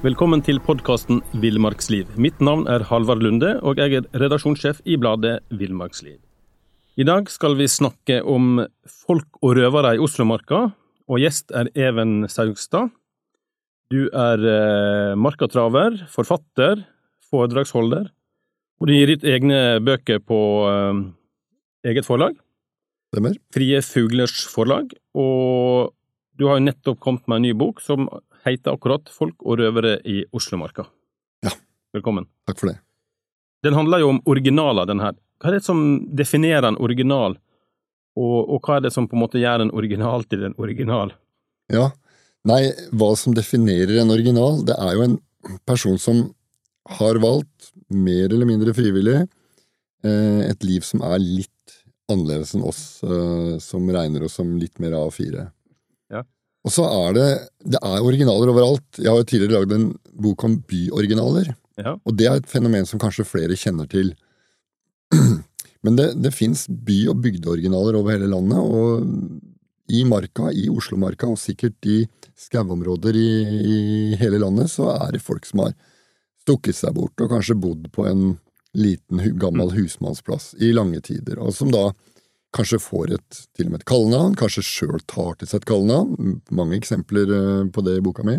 Velkommen til podcasten Villmarksliv. Mitt navn Halvard Lunde, og jeg redaksjonssjef I bladet Villmarksliv. I dag skal vi snakke om folk og røvere I Oslomarka, og gjest Even Saugstad. Du markatraver, forfatter, foredragsholder, og du gir ut egne bøker på eget forlag. Stemmer. Frie Fuglers forlag, og du har jo nettopp kommet med en ny bok som heter akkurat Folk og røvere I Oslomarka. Ja. Velkommen. Takk for det. Den handler jo om originaler, den her. Hva det som definerer en original, og hva det som på en måte gjør en original til en original? Ja, nei, hva som definerer en original, det jo en person som har valgt, mer eller mindre frivillig, et liv som litt annerledes enn oss, som regner oss som litt mer A4. Ja. Og så det originaler overalt. Jeg har jo tidligere laget en bok om byoriginaler, ja. Og det et fenomen som kanskje flere kjenner til. Men det finnes by- og bygdeoriginaler over hele landet, og I marka, I Oslomarka, og sikkert I skauområder I hele landet, så det folk som har stukket seg bort, og kanskje bodd på en liten, gammel husmannsplass I lange tider, og som da kanskje får til og med et kallenavn, kanskje selv tar til seg et kallenavn, mange eksempler på det I boka mi,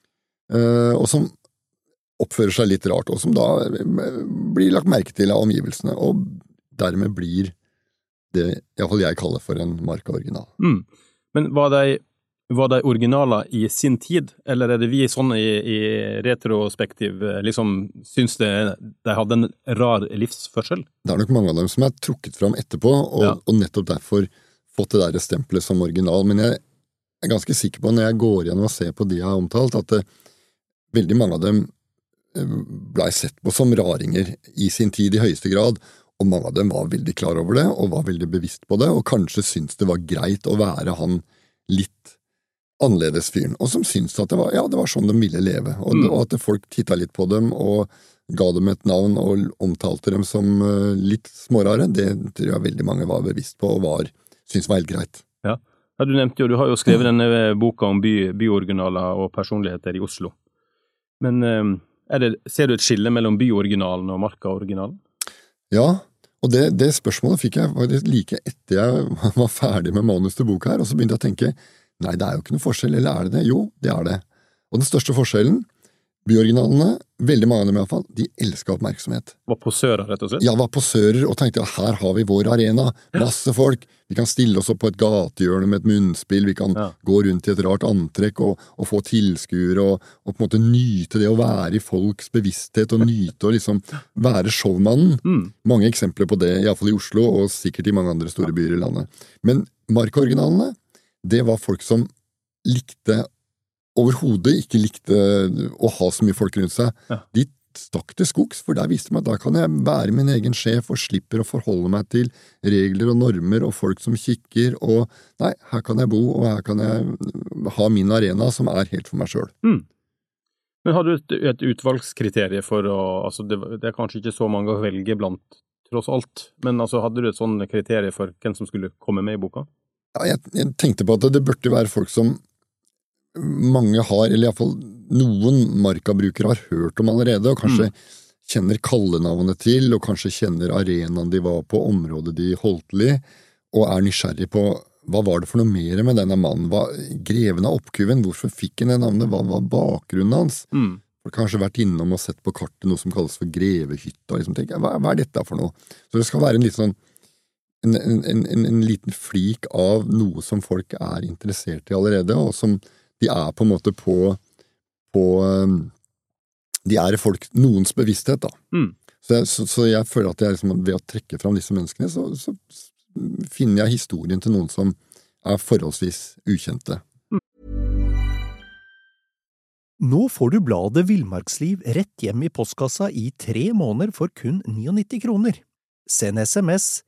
og som oppfører seg litt rart, og som da blir lagt merke til av omgivelsene, og dermed blir det I hvert fall jeg kaller for en marka-original. Men var de originaler I sin tid, eller det vi sånn I retrospektiv liksom syns de hadde en rar livsførsel? Det nok mange av dem som trukket fram etterpå, og nettopp derfor fått det der stempelet som original, men jeg ganske sikker på når jeg går gjennom og ser på de jeg har omtalt, at veldig mange av dem ble sett på som raringer I sin tid I høyeste grad, og mange av dem var veldig klar over det, og var veldig bevisst på det, og kanskje syntes det var greit å være han litt annerledes fyren, og som syntes at det var sånn de ville leve, og at folk tittet litt på dem, og ga dem et navn, og omtalte dem som litt smårare, det tror jeg veldig mange var bevisst på, og syntes var helt greit. Ja, du nevnte jo, du har jo skrevet denne boka om byoriginaler og personligheter I Oslo. Men ser du et skille mellom byoriginalen og marka-originalen? Ja, og det spørsmålet fikk jeg faktisk like etter jeg var ferdig med manus til boka her, og så begynte jeg å tenke, nei, det jo ikke noe forskjell, eller det? Jo, det det. Og den største forskjellen, byoriginalene, veldig mange av dem I hvert fall, de elsket oppmerksomhet. Var posører, rett og slett? Ja, var posører, og tenkte at her har vi vår arena, masse folk, vi kan stille oss opp på et gatehjørne med et munnspill, vi kan gå rundt I et rart antrekk og få tilskuere, og på en måte nyte det å være I folks bevissthet, og nyte å liksom være showmannen. Mange eksempler på det, I hvert fall I Oslo, og sikkert I mange andre store byer I landet. Men marka-originalene, det var folk som overhodet ikke likte å ha så mye folk rundt seg. De stakk til skogs, for der visste man at da kan jeg være min egen sjef og slipper å forholde meg til regler og normer og folk som kikker, og nei, her kan jeg bo, og her kan jeg ha min arena som helt for meg selv. Men har du et utvalgskriterium for altså det kanskje ikke så mange å velge blant, tross alt, men altså hadde du et sånn kriterium for hvem som skulle komme med I boka? Ja, jeg tenkte på at det burde være folk som mange har, eller I hvert fall noen markabrukere har hørt om allerede, og kanskje kjenner kallenavnet til, og kanskje kjenner arenaen de var på, området de holdt til I, og nysgjerrig på hva var det for noe mer med denne mannen, greven av oppkuven, hvorfor fikk han det navnet, hva var bakgrunnen hans? For kanskje vært innom og sett på kartet noe som kalles for Grevehytta, og liksom tenker, hva dette for noe? Så det skal være en litt sånn en liten flik av noe som folk interessert I allerede, og som de på en måte på de I folk, noens bevissthet da. Så jeg føler at jeg liksom, ved å trekke fram disse menneskene, så finner jeg historien til noen som forholdsvis ukjente. Nå får du bladet Villmarksliv rett hjem I postkassa I 3 måneder for kun 99 kroner. Send SMS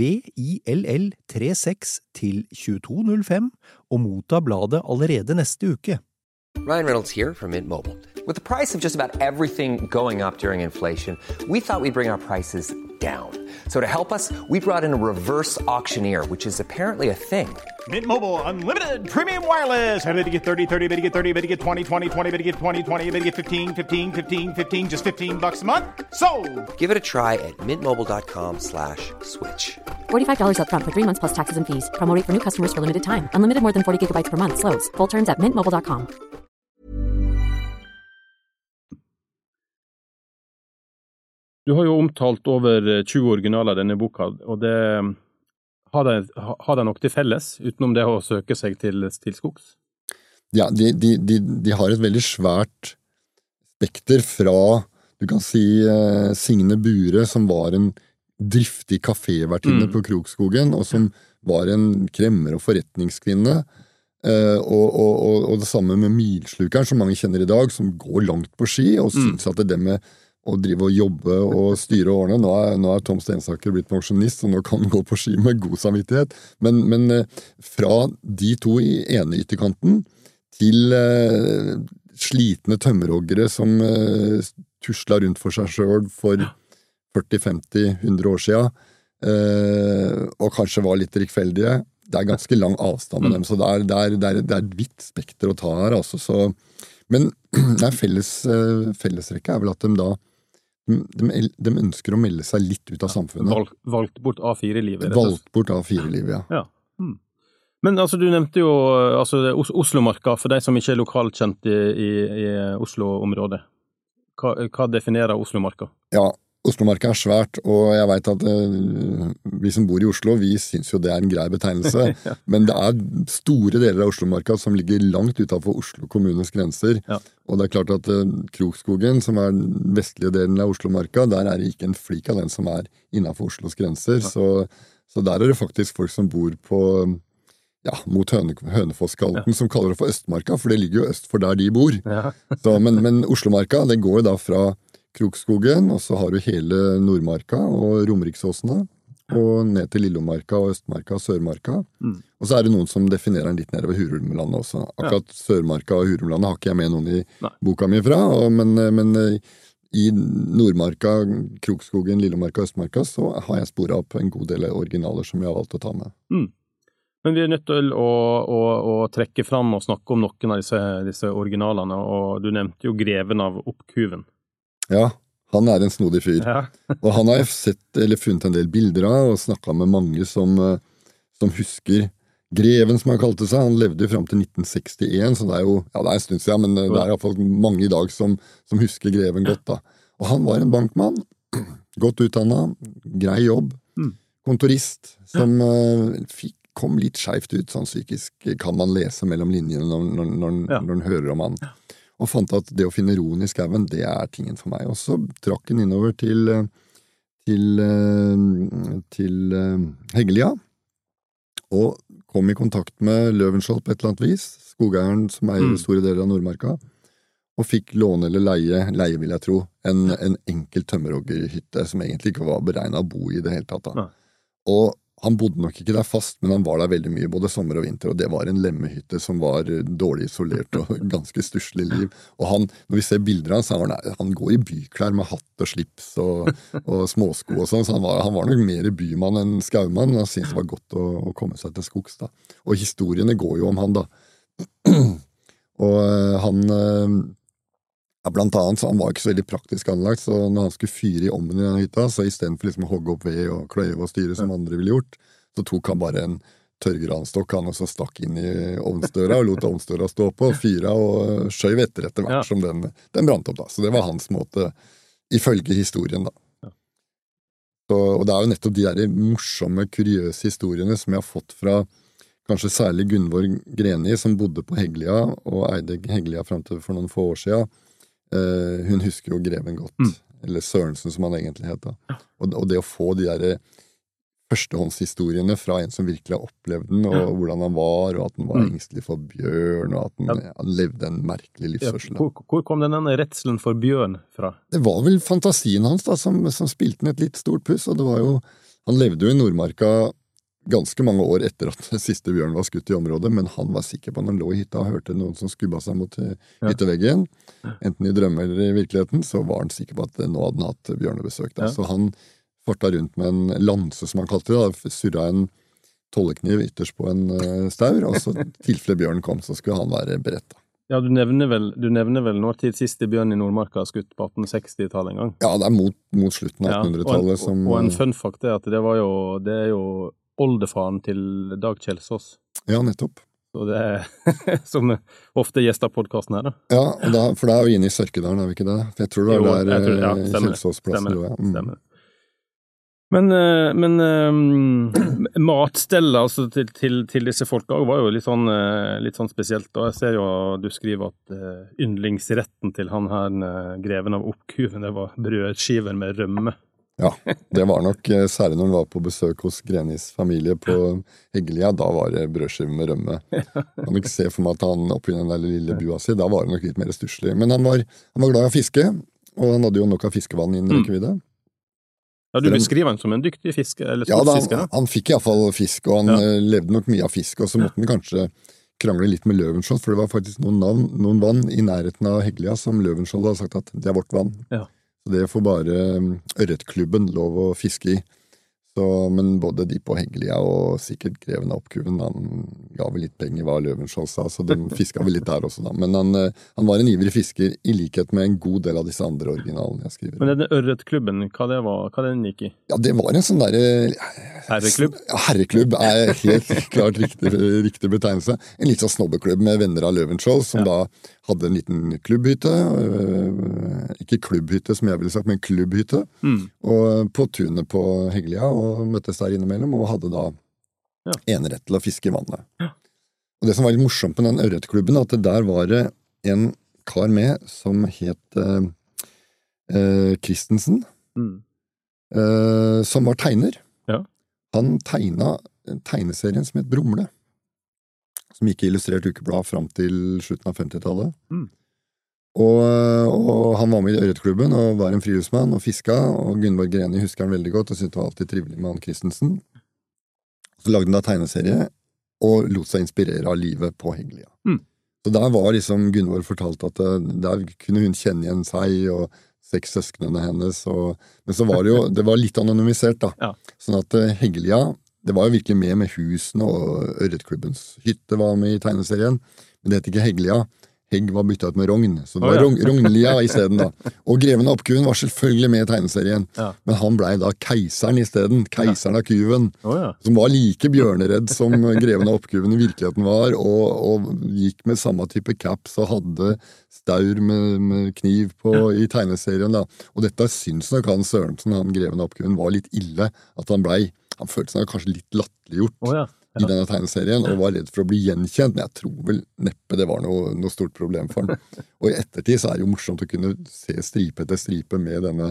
VILL36 til 2205 og motta bladet allerede neste uke. Ryan Reynolds here from Mint Mobile. With the price of just about everything going up during inflation, we thought we'd bring our prices down. So to help us, we brought in a reverse auctioneer, which is apparently a thing. Mint Mobile Unlimited Premium Wireless. How to get 30, 30, how to get 30, how to get 20, 20, 20, how to get 20, 20, how to get 15, 15, 15, 15, just $15 a month? Sold! Give it a try at mintmobile.com/switch. $45 up front for 3 months plus taxes and fees. Promo rate for new customers for limited time. Unlimited more than 40 gigabytes per month. Slows full terms at mintmobile.com. Du har jo omtalt over 20 originaler i denne boka, og det har de nok til felles, utenom det å søke seg til skogs? Ja, de har et veldig svært spekter fra, du kan si, Signe Bure, som var en driftig kafévertinne på Krokskogen, og som var en kremmer og forretningskvinne, og det samme med Milslukeren, som mange kjenner i dag, som går langt på ski, og synes at det med å drive og jobbe og styre årene. Nå er Tom Stensaker blitt pensjonist, så nå kan han gå på ski med god samvittighet. Men fra de to i ene ytterkanten til slitne tømmerhoggere som tusla rundt for seg selv for 40, 50, 100 år siden, og kanskje var litt rikfeldige. Det er ganske lang avstand med dem, så det er et vidt spekter å ta her. Altså, men fellesrekket er vel at de ønsker å melde seg litt ut av samfunnet. Valgt bort A4-livet. Valgt bort A4-livet, ja. Men altså, du nevnte jo Oslomarka, for de som ikke er lokalt kjent i Oslo-området. Hva definerer Oslomarka? Ja, Oslomarka er svært, og jeg vet at vi som bor i Oslo, vi synes jo det er en grei betegnelse, men det er store deler av Oslomarka som ligger langt utenfor Oslo kommunes grenser, og det er klart at Krokskogen, som er den vestlige delen av Oslomarka, der er det ikke en flik av den som er innenfor Oslos grenser, så der er det faktisk folk som bor på, mot Hønefosskalten, som kaller det for Østmarka, for det ligger jo øst for der de bor. Men Oslomarka, det går da fra Krokskogen, og så har du hele Nordmarka og Romeriksåsene, og ned til Lillomarka og Østmarka og Sørmarka. Og så er det noen som definerer den litt nede ved Hurumlandet også. Akkurat Sørmarka og Hurumlandet har ikke jeg med noen i boka mi fra, men i Nordmarka, Krokskogen, Lillomarka og Østmarka så har jeg sporet opp en god del originaler som jeg har valgt å ta med. Men vi er nødt til å trekke fram og snakke om noen av disse originalene, og du nevnte jo Greven av Oppkuven. Ja, han er en snodig fyr. Og han har funnet en del bilder av, og snakket med mange som husker Greven, som han kalte seg. Han levde jo frem til 1961, så det er jo, det er en stund siden, men det er i hvert fall mange i dag som husker Greven godt da. Og han var en bankmann, godt utdannet, grei jobb, kontorist, som kom litt skjevt ut, sånn psykisk kan man lese mellom linjene når man hører om han. Og fant at det å finne roen i skauen, det er tingen for meg. Og så trakk han innover til Heggelia, og kom i kontakt med Løvenskiold på et eller annet vis, skogeieren som eier store deler av Nordmarka, og fikk låne eller leie vil jeg tro, en enkel tømmerhoggerhytte som egentlig ikke var beregnet å bo i det hele tatt. Og han bodde nok ikke der fast, men han var der veldig mye, både sommer og vinter, og det var en lemmehytte som var dårlig isolert og ganske stusslig liv. Og han, når vi ser bilder av han, han går i byklær med hatt og slips og småsko og sånn, så han var nok mer bymann enn skaumann, men han syntes det var godt å komme seg til skogs da. Og historiene går jo om han da. Og han... blant annet, så han var ikke så veldig praktisk anlagt, så når han skulle fyre i ommen i denne hytta, så i stedet for liksom å hogge opp ved og kløyve og styre som andre ville gjort, så tok han bare en tørrgranstokk han og så stakk inn i ovnsdøra og lot ovnsdøra stå på og fyra og skjøv etter hvert som den brant opp da. Så det var hans måte, ifølge historien da. Og det er jo nettopp de der morsomme, kuriøse historiene som jeg har fått fra kanskje særlig Gunvor Greni, som bodde på Heggelia og eide Heggelia frem til for noen få år siden. Hun husker jo Greven godt, eller Sørensen som han egentlig heter. Og det å få de der førstehåndshistoriene fra en som virkelig har opplevd den, og hvordan han var, og at han var engstelig for bjørn, og at han levde en merkelig livsførsel. Hvor kom denne redselen for bjørn fra? Det var vel fantasien hans da, som spilte den et litt stort puss, og det var jo, han levde jo i Nordmarka ganske mange år etter at siste bjørn var skutt i området, men han var sikker på når han lå i hytta og hørte noen som skubba seg mot hytteveggen, enten i drømme eller i virkeligheten, så var han sikker på at nå hadde han hatt bjørnebesøk. Så han farta rundt med en lanse, som han kalte det, da, surra en tollekniv ytterst på en staur, og så tilfelle bjørnen kom, så skulle han være beredt. Ja, du nevner vel når tid siste bjørn i Nordmarka skutt på 1860-tallet en gang? Ja, det mot slutten av 1800-tallet. Og en fun fact at det er jo oldefaren til Dag Kjelsås. Ja, nettopp. Så det som ofte gjester podcasten her, da. Ja, for det er jo inne i Sørkedalen, er vi ikke det? For jeg tror det var der Kjelsås-plassen. Stemmer. Men matstellet altså, til disse folka var jo litt sånn spesielt. Og jeg ser jo du skriver at yndlingsretten til han her greven av Oppkuven, det var brødskiver med rømme. Ja, det var nok, særlig når han var på besøk hos Grenis familie på Heggelia, da var det brødskiver med rømme. Jeg kan ikke se for meg at han oppi den der lille bua si, da var det nok litt mer stusslig. Men han var glad i å fiske, og han hadde jo nok av fiskevann innen rekkevidde. Ja, du beskriver han som en dyktig fiske, eller sportsfisker, da? Han fikk i hvert fall fisk, og han levde nok mye av fisk, og så måtte han kanskje krangle litt med Løvenskiold, for det var faktisk noen vann i nærheten av Heggelia som Løvenskiold hadde sagt at det er vårt vann. Ja. Så det får bare Ørretklubben lov å fiske i. Men både de på Heggelia og sikkert greven av Oppkuven, han ga vel litt penger hva Løvenskiold sa, så de fisket vel litt der også da. Men han var en ivrig fisker i likhet med en god del av disse andre originalene jeg skriver. Men denne Ørretklubben, hva den gikk i? Ja, det var en sånn der... Herreklubb? Ja, herreklubb er helt klart riktig betegnelse. En litt sånn snobbeklubb med venner av Løvenskiold, som da hadde en liten klubbhytte, ikke klubbhytte som jeg ville sagt, men klubbhytte, og på tunet på Heggelia, og møttes der innimellom, og hadde da enerett til å fiske i vannet. Ja. Og det som var litt morsomt med den Ørretklubben, at det der var det en kar med som het Christensen, som var tegner. Ja. Han tegnet tegneserien som het Brumle, som gikk i Illustrert Ukeblad fram til slutten av 50-tallet. Og han var med i Ørretklubben og var en friluftsmann og fiska, og Gunvor Greni husker han veldig godt og syntes det var alltid trivelig med han Christensen. Så lagde han da tegneserie og lot seg inspirere av livet på Heggelia. Så der var liksom Gunvor fortalt at der kunne hun kjenne igjen seg og 6 søsknene hennes, men så var det var litt anonymisert da. Ja. Sånn at Heggelia, det var jo virkelig med husene, og Ørretklubbens hytte var med i tegneserien, men det het ikke Heggelia. Hegg var byttet ut med Rogn, så det var Rognlia i stedet da. Og greven av Oppkuven var selvfølgelig med i tegneserien, men han ble da keiseren i stedet, keiseren av Kuven, som var like bjørneredd som greven av Oppkuven i virkeligheten var, og gikk med samme type caps og hadde staur med kniv på i tegneserien da. Og dette syns nok han Sørensen, han greven av Oppkuven, var litt ille, at han følte seg kanskje litt latterliggjort. I denne tegneserien, og var redd for å bli gjenkjent, men jeg tror vel neppe det var noe stort problem for han. Og i ettertid så er det jo morsomt å kunne se stripe etter stripe med denne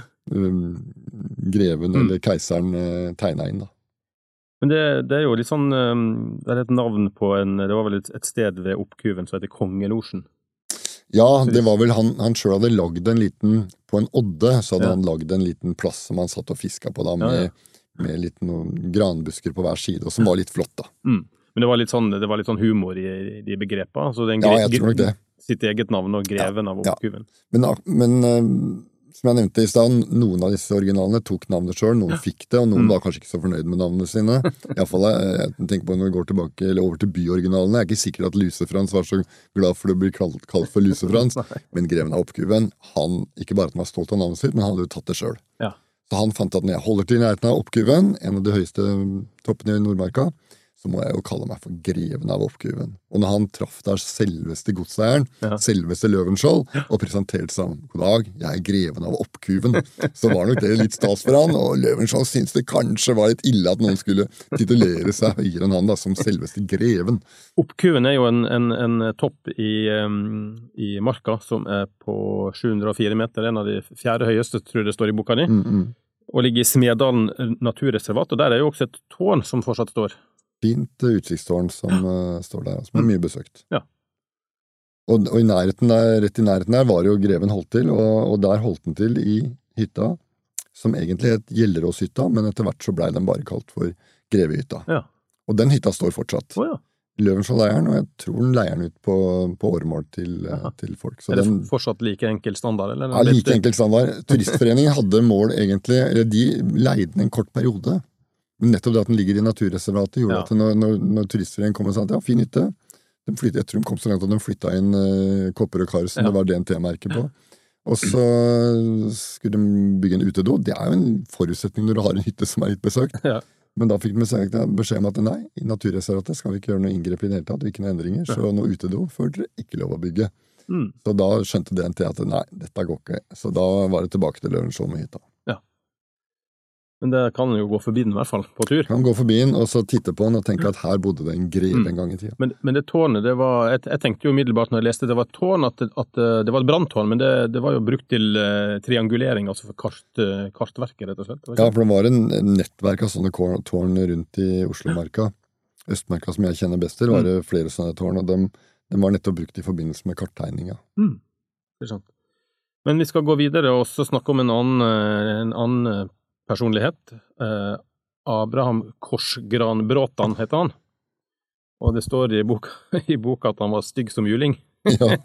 greven eller keiseren tegnet inn da. Men det er jo litt sånn, det er et navn på det var vel et sted ved Oppkuven som heter Kongelosjen. Ja, det var vel han selv hadde lagd en liten, på en odde, så hadde han lagd en liten plass som han satt og fisket på da, med litt noen granbusker på hver side, og som var litt flott da. Men det var litt sånn humor i de begrepene, så jeg tror nok det. Sitt eget navn og greven av Oppkuven. Men som jeg nevnte i stedet, noen av disse originalene tok navnet selv, noen fikk det, og noen var kanskje ikke så fornøyd med navnene sine. I hvert fall, jeg tenker på når vi går tilbake, eller over til byoriginalene, jeg er ikke sikker at Lusefrans var så glad for å bli kalt for Lusefrans, men greven av Oppkuven, han, ikke bare at han var stolt av navnet sitt, men han hadde jo tatt det selv. Ja. Så han fant at når jeg holder til i nærheten av Oppkuven, en av de høyeste toppene i Nordmarka, så må jeg jo kalle meg for greven av Oppkuven. Og når han traff der selveste godseieren, selveste Løvenskiold, og presenterte seg om, god dag, jeg er greven av Oppkuven, så var nok det litt stas for han, og Løvenskiold syntes det kanskje var litt ille at noen skulle titulere seg høyere enn han da, som selveste greven. Oppkuven er jo en topp i Marka, som er på 704 meter, en av de 4. høyeste, tror jeg det står i boka di, og ligger i Smedalen naturreservat, og der er jo også et tårn som fortsatt står. Fint utsiktstårn som står der, som er mye besøkt. Ja. Og i nærheten der, rett i nærheten der var jo greven holdt til, og der holdt den til i hytta, som egentlig het Gjelleråshytta, men etter hvert så ble den bare kalt for Grevehytta. Ja. Og den hytta står fortsatt. Løvenskiold-leiren, og jeg tror den leier den ut på åremål til folk. Så det den, fortsatt like enkel standard? Eller? Ja, like enkel standard. Turistforeningen hadde mål egentlig, eller de leide den en kort periode. Men nettopp det at den ligger i naturreservatet gjorde at når Turistforeningen kom og sa at ja, fin hytte, jeg tror de kom så langt at de flyttet inn kopper og kar som det var DNT-merket på. Og så skulle de bygge en utedo. Det jo en forutsetning når du har en hytte som litt besøkt. Ja. Men da fikk de beskjed om at nei, i naturreservatet skal vi ikke gjøre noe inngrep i det hele tatt, og ikke noe endringer, så noe utedo får dere ikke lov å bygge. Så da skjønte DNT at nei, dette går ikke. Så da var det tilbake til Løvenskiold med hytta. Ja. Men det kan jo gå forbi den i hvert fall, på tur. Kan gå forbi den, og så titte på den og tenke at her bodde det en greve en gang i tiden. Men det tårnet, det var, jeg tenkte jo umiddelbart når jeg leste det var et tårn, at det var et branntårn, men det var jo brukt til triangulering, altså for kartverket, rett og slett. Ja, for det var en nettverk av sånne tårn rundt i Oslomarka. Østmarka, som jeg kjenner best til, var det flere sånne tårn, og de var nettopp brukt i forbindelse med karttegninga. Det er sant. Men vi skal gå videre og så snakke om en annen personlighet. Abraham Korsgran-Bråtan heter han. Og det står i boka at han var stygg som juling. Ja,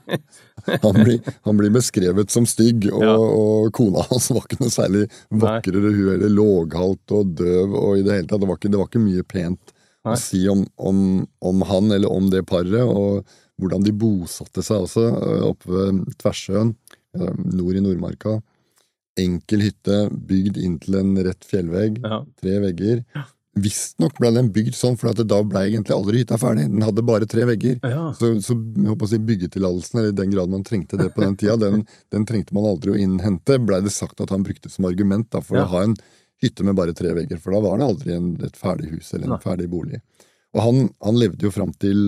han blir beskrevet som stygg, og kona hans var ikke noe særlig vakrere, hun eller låghalt og døv, og i det hele tatt, det var ikke mye pent å si om han eller om det paret, og hvordan de bosatte seg også oppe ved Tversjøen, nord i Nordmarka. Enkel hytte, bygd inn til en rett fjellvegg, 3 vegger. Visst nok ble den bygd sånn, for da ble egentlig aldri hytta ferdig. Den hadde bare 3 vegger. Så jeg håper å si byggetillatelsen, eller i den grad man trengte det på den tida, den trengte man aldri å innhente. Ble det sagt at han brukte som argument for å ha en hytte med bare 3 vegger, for da var det aldri et ferdig hus eller en ferdig bolig. Og han levde jo fram til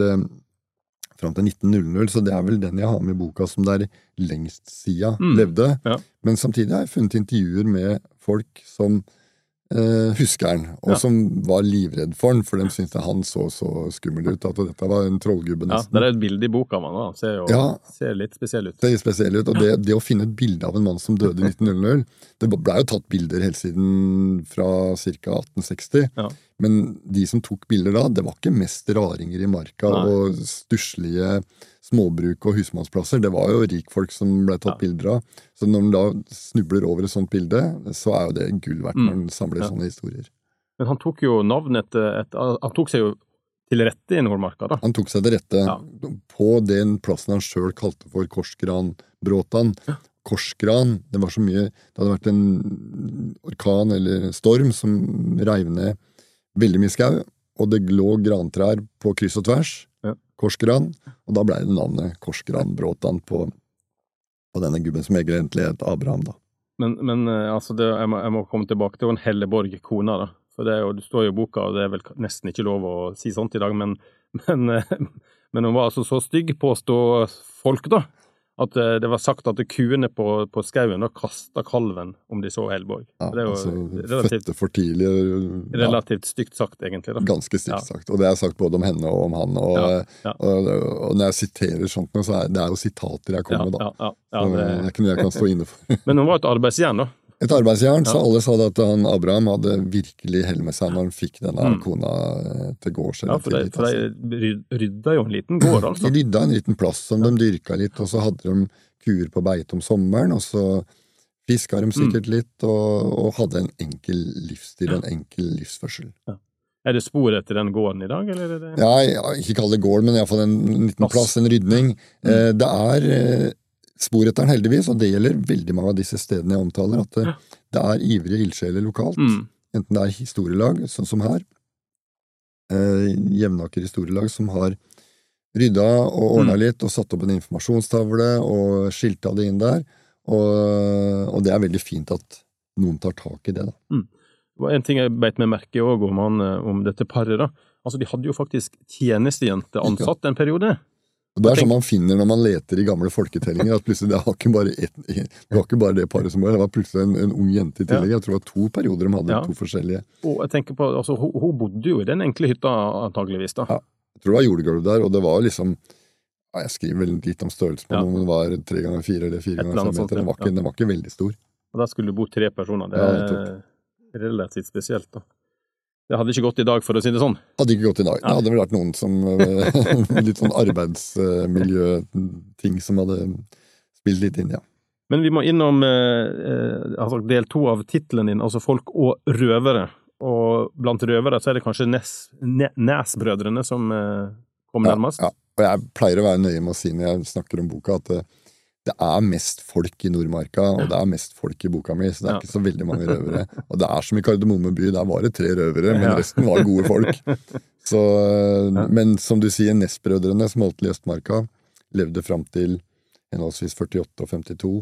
1900, så det vel den jeg har med i boka som der lengst siden levde. Men samtidig har jeg funnet intervjuer med folk som husker han, og som var livredd for han, for de syntes han så skummel ut, at dette var en trollgubbe nesten. Ja, det et bilde i boka av han, ser litt spesiell ut. Ser litt spesiell ut, og det å finne et bilde av en mann som døde i 1900, det ble jo tatt bilder helt siden fra ca. 1860, men de som tok bilder da, det var ikke mest raringer i marka og stusslige småbruk og husmannsplasser, det var jo rikfolk som ble tatt bilder av. Så når man da snubler over et sånt bilde, så jo det gull verdt når man samler sånne historier. Men han tok jo navnet han tok seg jo til rette i Nordmarka da. Han tok seg til rette på den plassen han selv kalte for Korsgran-Bråtan. Korsgran, det var så mye, det hadde vært en orkan eller storm som reiv ned veldig mye skau, og det lå grantrær på kryss og tvers, Korsgran, og da ble det navnet Korsgran-Bråtan på denne gubben som egentlig het Abraham da. Men altså, jeg må komme tilbake til en Helleborg kona da, for det står jo i boka, og det vel nesten ikke lov å si sånt i dag, men hun var altså så stygg påstå folk da, at det var sagt at kuene på skauen da kastet kalven om de så Helleborg. Ja, det jo fødte for tidlig. Relativt stygt sagt, egentlig. Da. Ganske stygt sagt, og det sagt både om henne og om han, og når jeg siterer sånt, så det jo sitater jeg kommer med da. Så det ikke noe jeg kan stå inne for. Men hun var et arbeidsjern da? Et arbeidsjern, så alle sa at Abraham hadde virkelig hell med seg når han fikk denne kona til gårds. Ja, for de rydda jo en liten gård, altså. De rydda en liten plass som de dyrka litt, og så hadde de kuer på beite om sommeren, og så fiska de sikkert litt, og hadde en enkel livsstil, en enkel livsførsel. Ja. Det spor etter den gården i dag, eller det? Ja, ikke kall det gård, men i hvert fall en liten plass, en rydning. Det spor etter den heldigvis, og det gjelder veldig mange av disse stedene jeg omtaler, at det ivrige ildsjeler lokalt, enten det historielag, sånn som her, Jevnaker historielag, som har rydda og ordnet litt, og satt opp en informasjonstavle, og skilta det inn der, og det veldig fint at noen tar tak i det da. Det var en ting jeg beit meg merke også om dette paret da, altså de hadde jo faktisk tjenestejente ansatt en periode. Og det sånn man finner når man leter i gamle folketellinger, at plutselig det var ikke bare det paret som var, det var plutselig en ung jente i tillegg. Jeg tror det var 2 perioder de hadde 2 forskjellige. Og jeg tenker på, altså hun bodde jo i den enkle hytta antageligvis da. Ja, jeg tror det var jordgulv der, og det var liksom, jeg skriver vel litt om størrelsen på om den var 3x4 eller 4x5 meter, den var ikke veldig stor. Og der skulle det bo 3 personer, det relativt spesielt da. Det hadde ikke gått I dag, for å si det sånn. Hadde ikke gått I dag. Det hadde vel vært noen som litt sånn arbeidsmiljø-ting som hadde spilt litt inn, ja. Men vi må innom altså del 2 av titlen din, altså Folk og røvere. Og blant røvere så det kanskje Næsbrødrene som kommer nærmest. Ja, og jeg pleier å være nøye med å si når jeg snakker om boka at det mest folk I Nordmarka, og det mest folk I boka mi, så det ikke så veldig mange røvere. Og det som I Kardemomme by, der var det 3 røvere, men resten var gode folk. Så, men som du sier, Næsbrødrene, som holdt til I Østmarka, levde frem til henholdsvis 48 og 52.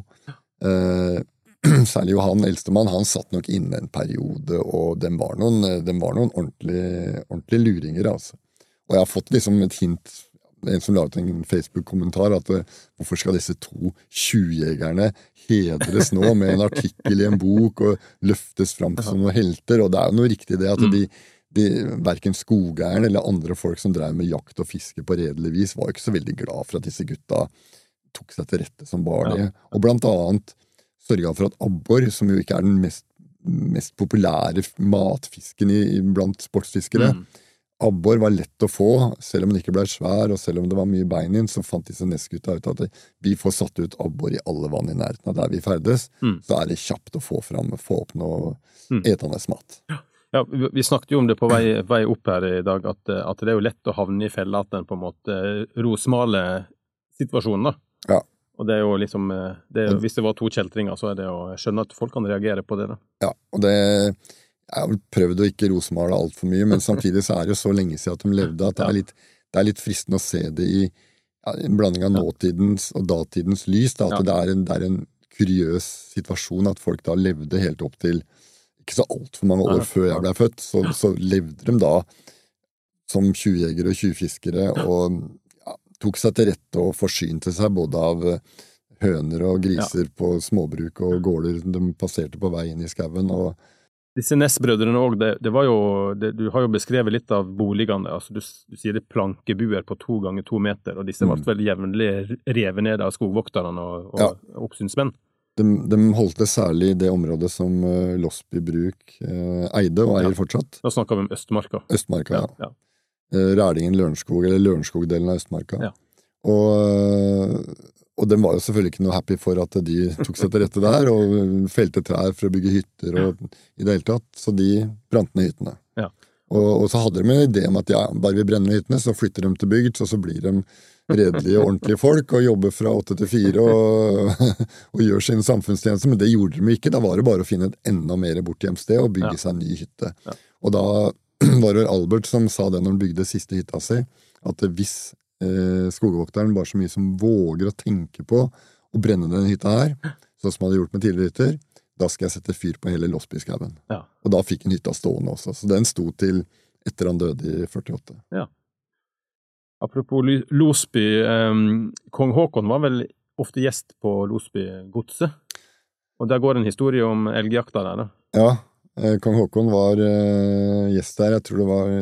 Særlig Johan, eldstemann, han satt nok inne en periode, og dem var noen ordentlige luringer, altså. Og jeg har fått liksom et hint, en som la ut en Facebook-kommentar, at hvorfor skal disse 2 tjuvjegerne hedres nå med en artikkel I en bok og løftes frem som noen helter, og det jo noe riktig det at de hverken skogeierne eller andre folk som drev med jakt og fiske på redelig vis var ikke så veldig glad for at disse gutta tok seg til rette som barn. Og blant annet sørget for at abbor, som jo ikke den mest populære matfisken blant sportsfiskere, abbor var lett å få, selv om den ikke ble svær, og selv om det var mye bein inn, så fant disse nestgutta ut at vi får satt ut abbor I alle vann I nærheten av der vi ferdes, så det kjapt å få opp noe etende mat. Ja, vi snakket jo om det på vei opp her I dag, at det jo lett å havne I fella, at den på en måte rosmale situasjonen da. Ja. Og det jo liksom, hvis det var 2 kjeltringer, så det jo, jeg skjønner at folk kan reagere på det da. Ja, og jeg har prøvd å ikke rosmale alt for mye, men samtidig så det jo så lenge siden at de levde, at det litt fristende å se det I en blanding av nåtidens og datidens lys, da, at det en kuriøs situasjon at folk da levde helt opp til ikke så alt for mange år før jeg ble født, så levde de da som tjuvjegere og tjuvfiskere, og tok seg til rette og forsynte seg både av høner og griser på småbruk og gårder de passerte på vei inn I skauen, og disse Næsbrødrene også, det var jo, du har jo beskrevet litt av boligene, altså du sier det plankebuer på 2 ganger 2 meter, og disse ble vel jevnlig revet ned av skogvokterne og oppsynsmenn. De holdt det særlig I det området som Losby bruk eide og eier fortsatt. Da snakker vi om Østmarka. Østmarka, ja. Rælingen Lørenskog, eller Lørenskog-delen av Østmarka. Ja. Og de var jo selvfølgelig ikke noe happy for at de tok seg til rette der, og felte trær for å bygge hytter og I det hele tatt, så de brant ned hyttene. Ja. Og så hadde de en idé om at bare vi brenner hyttene, så flytter de til bygd, så blir de redelige og ordentlige folk, og jobber fra 8 til 4 og gjør sin samfunnstjeneste, men det gjorde de ikke. Da var det bare å finne et enda mer borthjemsted og bygge seg en ny hytte. Ja. Og da var det Albert som sa det når han bygde siste hytta si, at hvis skogvokteren bare så mye som våger å tenke på å brenne denne hytta her, sånn som han hadde gjort med tidligere hytter, da skal jeg sette fyr på hele Losbyskauen. Ja. Og da fikk han hytta stående også, så den sto til etter han døde I 48. Ja. Apropos Losby, Kong Håkon var vel ofte gjest på Losby godset, og der går en historie om elgjakta der da. Ja, Kong Håkon var gjest der, jeg tror det var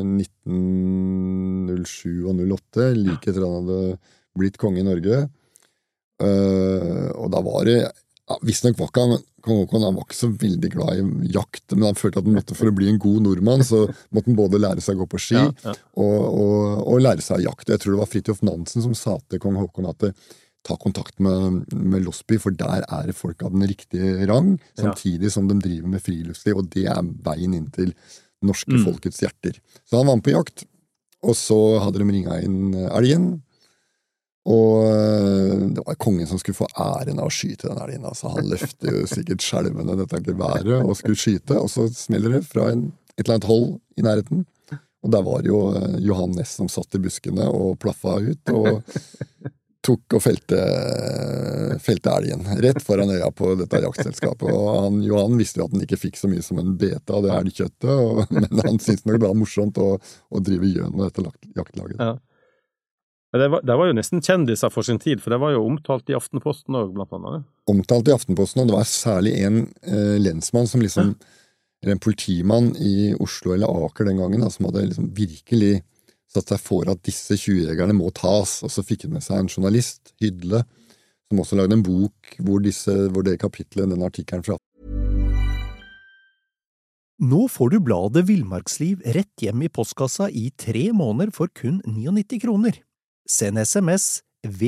1907 og 08, like etter han hadde blitt konge I Norge. Og da var det, visstnok var ikke Kong Håkon, han var ikke så veldig glad I jakt, men han følte at han måtte for å bli en god nordmann, så måtte han både lære seg å gå på ski og lære seg jakt. Jeg tror det var Fridtjof Nansen som sa til Kong Håkon at ta kontakt med Losby, for der det folk av den riktige rang, samtidig som de driver med friluftsliv, og det veien inn til norske folkets hjerter. Så han var med på jakt, og så hadde de ringet inn elgen, og det var kongen som skulle få æren av å skyte den elgen, altså han løfte jo sikkert skjelvende dette geværet og skulle skyte, og så smeller det fra et eller annet hold I nærheten, og der var jo Johan Næss som satt I buskene og plaffa ut, og tok og felte elgen rett foran øya på dette jaktselskapet, og Johan visste jo at han ikke fikk så mye som en bete av det elgkjøttet, men han syntes nok det var morsomt å drive gjøn med dette jaktlaget. Ja. Det var jo nesten kjendiser for sin tid, for det var jo omtalt I Aftenposten også, blant annet. Omtalt I Aftenposten, og det var særlig en lensmann som liksom, eller en politimann I Oslo eller Aker den gangen, som hadde liksom virkelig satt seg for at disse tjuvjegerne må tas, og så fikk han med seg en journalist, Hydle, som også lagde en bok hvor det kapitlet, den artikkelen fra Nå får du bladet Villmarksliv rett hjem i postkassa i 3 måneder for kun 99 kroner. Send SMS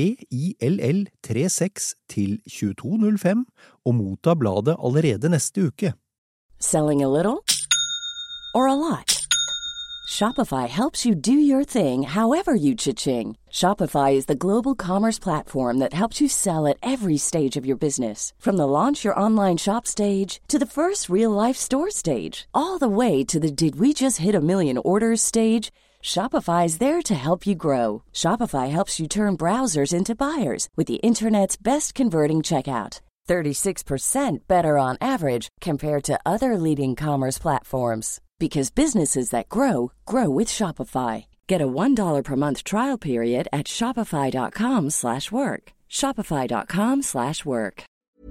VILL36 til 2205 og motta bladet allerede neste uke. Selling a little or a lot? Shopify helps you do your thing however you cha-ching. Shopify is the global commerce platform that helps you sell at every stage of your business. From the launch your online shop stage to the first real-life store stage, all the way to the did we just hit a million orders stage. Shopify is there to help you grow. Shopify helps you turn browsers into buyers with the internet's best converting checkout. 36% better on average compared to other leading commerce platforms. Because businesses that grow, grow with Shopify. Get a $1 per month trial period at shopify.com/work. Shopify.com/work.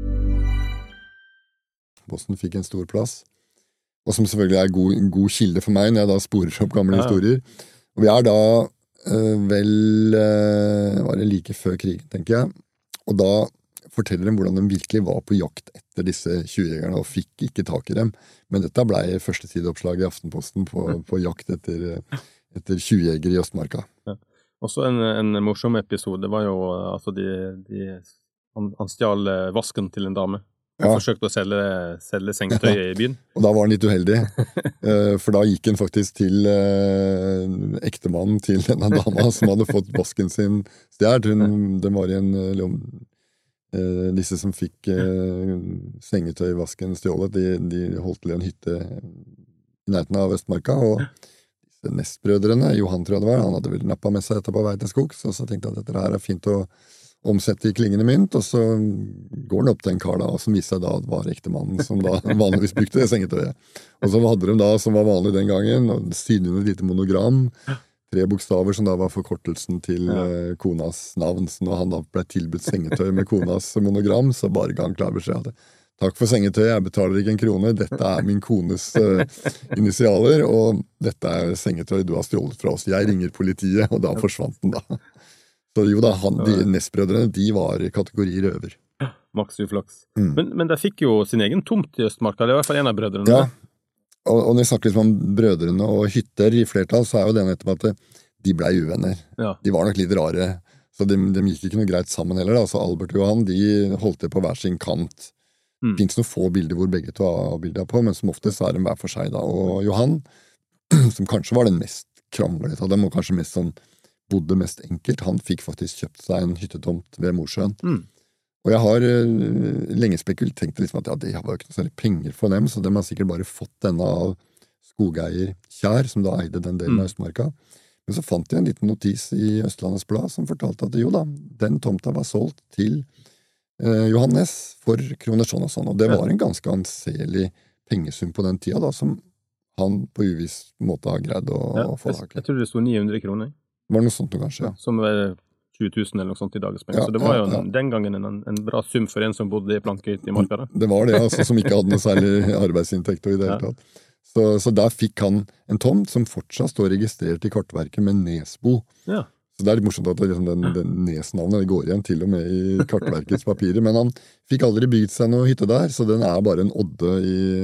Posten fikk en stor plass, og som selvfølgelig er en god kilde for meg når jeg da sporer opp gamle historier. Og vi er da var det like før krigen, tenker jeg, og da forteller dem hvordan de virkelig var på jakt etter disse tjuvjegerne og fikk ikke tak i dem. Men dette ble første sideoppslag i Aftenposten på jakt etter tjuvjegere i Østmarka. Ja. Også en morsom episode var jo altså han stjal vasken til en dame. Han forsøkte å selge sengetøy i byen. Og da var han litt uheldig, for da gikk han faktisk til ektemannen til denne dama som hadde fått vasken sin stjert. Den var i en disse som fikk sengetøyvasken stjålet, de holdt til en hytte i nærheten av Østmarka, og disse nestbrødrene, Johan tror jeg det var, han hadde vel nappet med seg etterpå vei til skogs, og så tenkte jeg at dette her fint å omsette i klingende mynt, og så går han opp til en kar da, som viste seg da at det var ektemannen som da vanligvis brukte det sengetøyet. Og så hadde de da, som var vanlig den gangen, sydd under et lite monogram, 3 bokstaver som da var forkortelsen til konas navn, så når han da ble tilbudt sengetøy med konas monogram, så bare ga han klar beskjed at takk for sengetøy, jeg betaler ikke en krone, dette er min kones initialer, og dette er sengetøy du har stjålet fra oss, jeg ringer politiet, og da forsvant den da. Så jo da, de nestbrødrene, de var i kategori røver. Maks uflaks. Men de fikk jo sin egen tomt i Østmarka, det var i hvert fall en av brødrene. Ja. Og når jeg snakker liksom om brødrene og hytter i flertall, så er jo det nettopp at de ble uvenner. Ja. De var nok litt rare, så de gikk ikke noe greit sammen heller. Da. Så Albert og Johan, de holdt det på hver sin kant. Det finnes noen få bilder hvor begge to har bilder på, men som oftest er de hver for seg. Da. Og Johan, som kanskje var den mest kranglet av dem, og kanskje mest sånn, bodde mest enkelt, han fikk faktisk kjøpt seg en hyttetomt ved Mosjøen. Og jeg har lenge spekulert, tenkt liksom at de har jo ikke noe særlig penger for dem, så de har sikkert bare fått denne av skogeier Kjær, som da eide den delen av Østmarka. Men så fant jeg en liten notis i Østlandets Blad som fortalte at jo da, den tomta var solgt til Johannes for kroner sånn og sånn, og det var en ganske anselig pengesum på den tida da, som han på uviss måte har greid å få tak i. Jeg tror det stod 900 kroner. Var det noe sånt kanskje, ja. Som var 20 000 eller noe sånt i dagens penger. Så det var jo den gangen en bra sum for en som bodde i plankehytte i Marka. Det var det, altså, som ikke hadde noe særlig arbeidsinntekt i det hele tatt. Så der fikk han en tomt som fortsatt står registrert i kartverket med Nesbo. Ja. Så det er litt morsomt at liksom den Nes-navnet går igjen til og med i kartverkets papirer, men han fikk aldri bygd seg noe hytte der, så den er bare en odde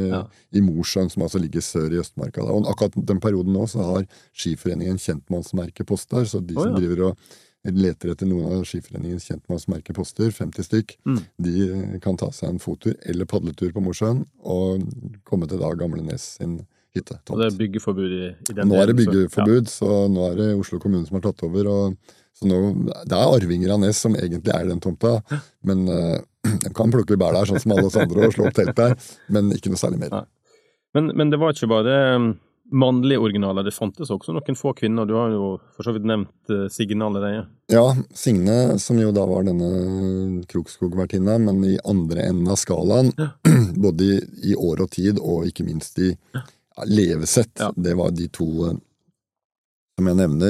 i Mosjøen, som altså ligger sør i Østmarka. Og akkurat den perioden nå så har Skiforeningen kjentmannsmerkeposter, så de som driver og leter etter noen av Skiforeningens kjentmannsmerkeposter, 50 stykk, de kan ta seg en fottur eller padletur på Mosjøen og komme til da Gamle Nes sin hytte. Og det er byggeforbud i den Nå er det byggeforbud, så nå er det Oslo kommune som har tatt over, og så nå, det er arvinger av Nes som egentlig er den tomta, men de kan plukke bær der, sånn som alle oss andre, og slå opp telt der, men ikke noe særlig mer. Men det var ikke bare mannlige originaler, det fantes også noen få kvinner, du har jo for så vidt nevnt Signe allerede. Ja, Signe, som jo da var denne Krokskog-vertinna, men i andre enden av skalaen, både i år og tid, og ikke minst i levesett. Det var de to som jeg nevner,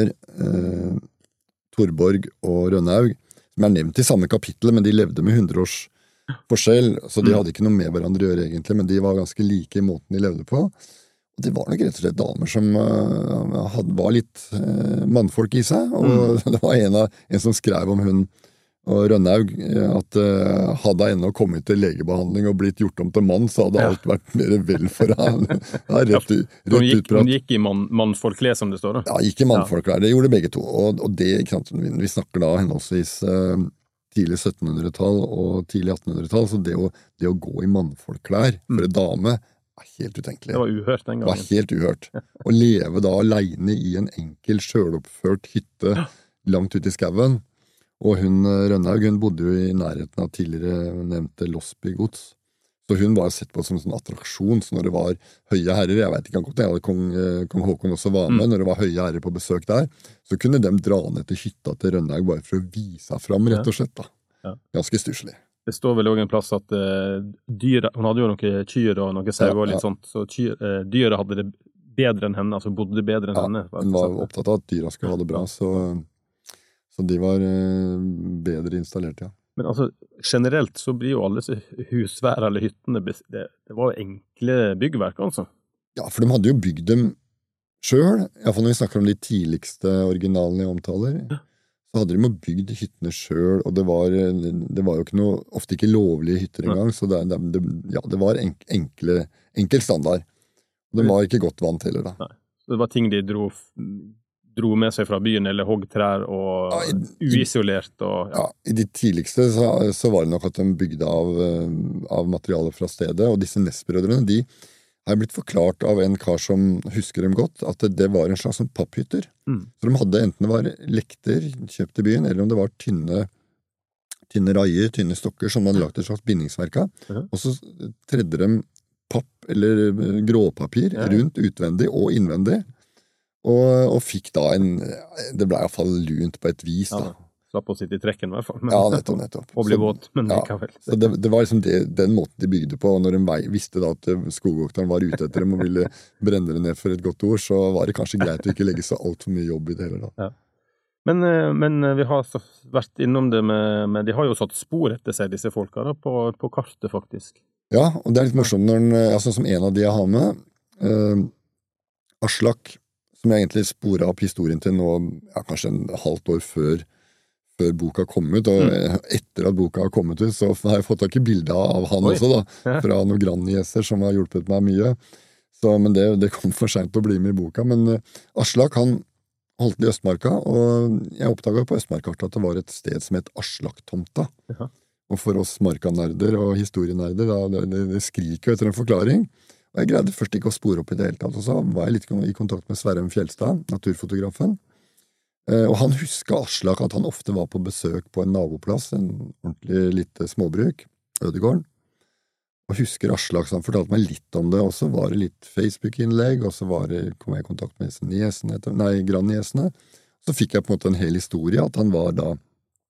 Torborg og Rønnaug, som er nevnt i samme kapittel, men de levde med 100 års forskjell, så de hadde ikke noe med hverandre å gjøre egentlig, men de var ganske like i måten de levde på. Det var nok rett og slett damer som var litt mannfolk i seg, og det var en som skrev om hun, Og Rønnaug, at hadde jeg ennå kommet til legebehandling og blitt gjort om til mann, så hadde alt vært mer vel for henne. Rett utprat. Hun gikk i mannfolklær, som det står da? Ja, gikk i mannfolklær. Det gjorde begge to. Og det, ikke sant, vi snakker da henholdsvis tidlig 1700-tall og tidlig 1800-tall, så det å gå i mannfolklær for en dame er helt utenkelig. Det var uhørt den gangen. Det var helt uhørt. Å leve da alene i en enkel, selvoppført hytte langt ute i skauen. Og Rønnaug, hun bodde jo i nærheten av tidligere nevnte Losby gods. Så hun var sett på som en sånn attraksjon, så når det var høye herrer, jeg vet ikke godt, jeg hadde kong Håkon også var med, når det var høye herrer på besøk der, så kunne de dra ned til hytta til Rønnaug bare for å vise seg fram, rett og slett da. Ganske stusselig. Det står vel også en plass at hun hadde jo noen kyr og noen sauer og litt sånt, så dyret hadde det bedre enn henne, altså bodde bedre enn henne. Hun var opptatt av at dyra skulle ha det bra, så de var bedre installert, ja. Men altså, generelt så blir jo alle husvær eller hyttene, det var jo enkle byggverk, altså. Ja, for de hadde jo bygd dem selv, i hvert fall når vi snakker om de tidligste originalene i omtaler, så hadde de jo bygd hyttene selv, og det var jo ikke noe, ofte ikke lovlige hytter engang, så det var enkel standard. Og de var ikke godt vant heller, da. Nei, så det var ting de dro med seg fra byen, eller hogg trær, og uisolert. Ja, i de tidligste så var det nok at de bygde av materialer fra stedet, og disse Ness-brødrene, de har blitt forklart av en kar som husker dem godt, at det var en slags papphytter. Så de hadde enten det var lekter kjøpt i byen, eller om det var tynne raier, tynne stokker, som man hadde lagt et slags bindingsverk av, og så tredde de papp eller gråpapir rundt utvendig og innvendig, og fikk da det ble i hvert fall lunt på et vis da. Slapp å sitte i trekken i hvert fall. Ja, nettopp. Og bli våt, men likevel. Så det var liksom den måten de bygde på, og når de visste da at skogvokteren var ute etter dem og ville brenne det ned for et godt ord, så var det kanskje greit å ikke legge så alt for mye jobb i det hele da. Ja. Men vi har vært innom det med de har jo satt spor etter seg, disse folka da, på kartet faktisk. Ja, og det er litt morsomt når sånn som en av de jeg har med, Aslak, som jeg egentlig sporet opp historien til nå, kanskje en halvt år før boka kom ut, og etter at boka har kommet ut, så har jeg fått tak i bilder av han også da, fra noen grannieser som har hjulpet meg mye. Men det kom for sent å bli med i boka. Men Aslak, han holdt i Østmarka, og jeg oppdaget på Østmarkartet at det var et sted som het Aslaktomta. Og for oss markanerder og historienerder, det skriker etter en forklaring. Og jeg greide først ikke å spore opp i det hele tatt, og så var jeg litt i kontakt med Sverre Fjellstad, naturfotografen. Og han husket Aslak at han ofte var på besøk på en naboplass, en ordentlig lite småbruk, Ødegården. Og husker Aslak, så han fortalte meg litt om det, og så var det litt Facebook-innlegg, og så kom jeg i kontakt med granniesene. Så fikk jeg på en måte en hel historie, at han var da,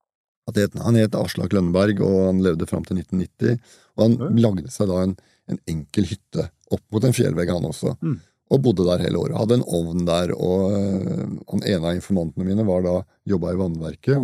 han het Aslak Lønneberg, og han levde frem til 1990, og han lagde seg da en enkel hytte opp mot en fjellvegg han også, og bodde der hele året. Hadde en ovn der, og en av informantene mine var da, jobbet i vannverket,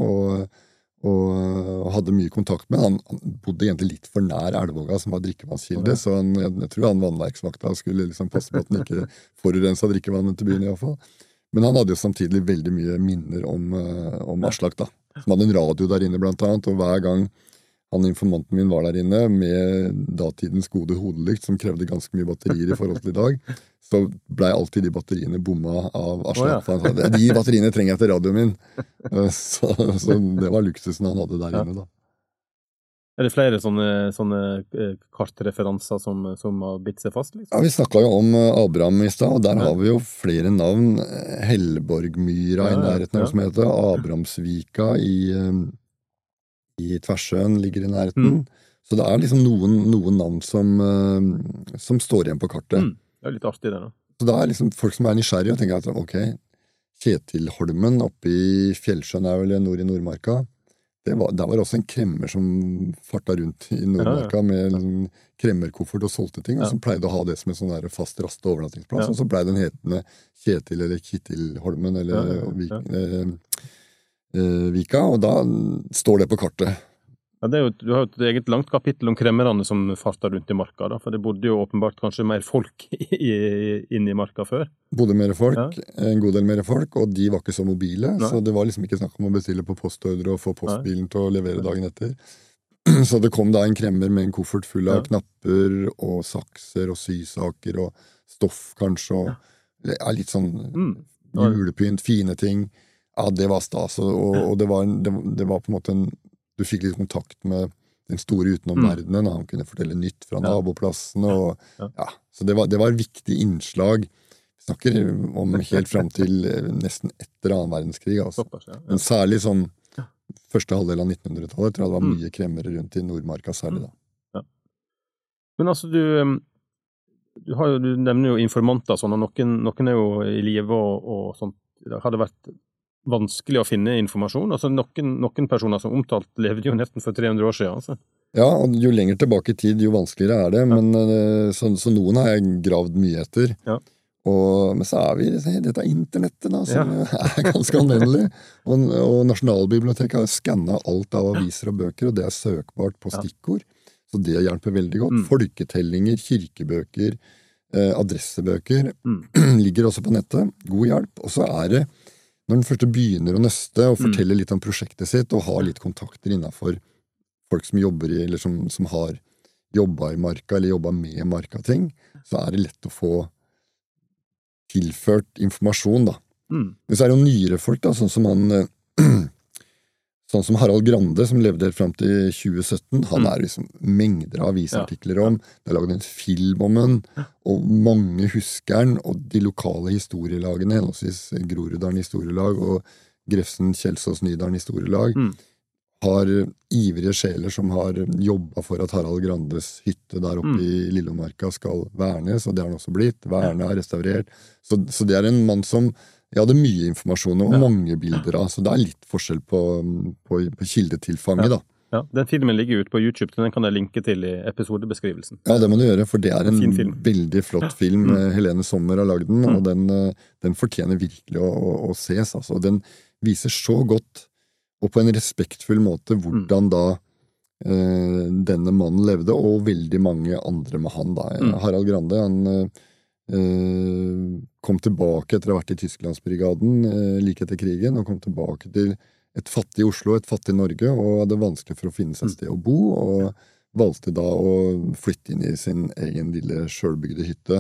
og hadde mye kontakt med. Han bodde egentlig litt for nær Elvåga, som var drikkevannskilde, så jeg tror han vannverksvakta skulle liksom passe på at han ikke forurenset drikkevannet til byen i hvert fall. Men han hadde jo samtidig veldig mye minner om Aslak da, som hadde en radio der inne blant annet, og hver gang informanten min var der inne med datidens gode hodelykt, som krevde ganske mye batterier i forhold til i dag, så ble alltid de batteriene bomma av Aslak. De batteriene trenger jeg til radioen min. Så det var luksusen han hadde der inne da. Er det flere sånne kartreferanser som har bitt seg fast? Liksom? Ja, vi snakket jo om Abraham i sted, og der har vi jo flere navn. Hellborgmyra i nærheten, som heter Abrahamsvika i Tversjøen ligger i nærheten. Så det er liksom noen navn som står igjen på kartet. Det er litt artig det da. Så det er liksom folk som er nysgjerrige og tenker at ok, Kjetilholmen oppe i Fjellsjøen er vel nord i Nordmarka. Der var også en kremmer som farta rundt i Nordmarka med kremmerkoffert og solgte ting, og som pleide å ha det som en sånn der fast raste overnattingsplass, og så ble den hetende Kjetil eller Kittilholmen eller Vika, og da står det på kartet. Ja, du har jo et eget langt kapittel om kremmerne som fartet rundt i marka, da, for det bodde jo åpenbart kanskje mer folk inn i marka før. Bodde mer folk, en god del mer folk, og de var ikke så mobile, så det var liksom ikke snakk om å bestille på postordre og få postbilen til å levere dagen etter. Så det kom da en kremmer med en koffert full av knapper og sakser og sysaker og stoff kanskje, og litt sånn julepynt, fine ting. Ja, det var stas, og det var på en måte du fikk litt kontakt med den store utenomverdenen, han kunne fortelle nytt fra naboplassen, så det var et viktig innslag. Vi snakker om helt frem til nesten etter annen verdenskrig, altså. Men særlig sånn første halvdel av 1900-tallet, tror jeg det var mye kremmere rundt i Nordmarka særlig da. Ja. Men altså, du nevner jo informanter, sånn, og noen er jo i live og sånt. Det hadde vært vanskelig å finne informasjon. Altså noen personer som omtalt levde jo nesten for 300 år siden. Altså. Ja, og jo lenger tilbake i tid, jo vanskeligere er det. Men så noen har jeg gravd mye etter. Ja. Men så vi dette internettet da, som er ganske anvendelig. Og Nasjonalbiblioteket har skannet alt av aviser og bøker, og det er søkbart på stikkord. Så det hjelper veldig godt. Folketellinger, kirkebøker, adressebøker ligger også på nettet. God hjelp. Og så det når den første begynner å nøste og fortelle litt om prosjektet sitt og ha litt kontakter innenfor folk som jobber i, eller som har jobbet i marka eller jobbet med marka-ting, så det lett å få tilført informasjon da. Men så det jo nyere folk da, sånn som Harald Grande, som levde helt frem til 2017, han liksom mengder av avisartikler om, det laget en film om den, og mange husker den, og de lokale historielagene, henholdsvis Groruddalen historielag og Grefsen Kjelsås Nydalen historielag, har ivrige sjeler som har jobbet for at Harald Grandes hytte der oppe i Lillomarka skal vernes, og det har den også blitt, vernet, restaurert, så det en mann som jeg hadde mye informasjon og mange bilder av, så det litt forskjell på kildetilfanget da. Ja, den filmen ligger ute på YouTube, den kan jeg linke til i episodebeskrivelsen. Ja, det må du gjøre, for det en veldig flott film. Helene Sommer har laget den, og den fortjener virkelig å ses. Altså. Den viser så godt, og på en respektfull måte, hvordan da denne mannen levde, og veldig mange andre med han da. Harald Grande, han kom tilbake etter å ha vært i Tysklandsbrigaden like etter krigen, og kom tilbake til et fattig Oslo, et fattig Norge, og hadde vanskelig for å finne seg et sted å bo, og valgte da å flytte inn i sin egen lille selvbygde hytte.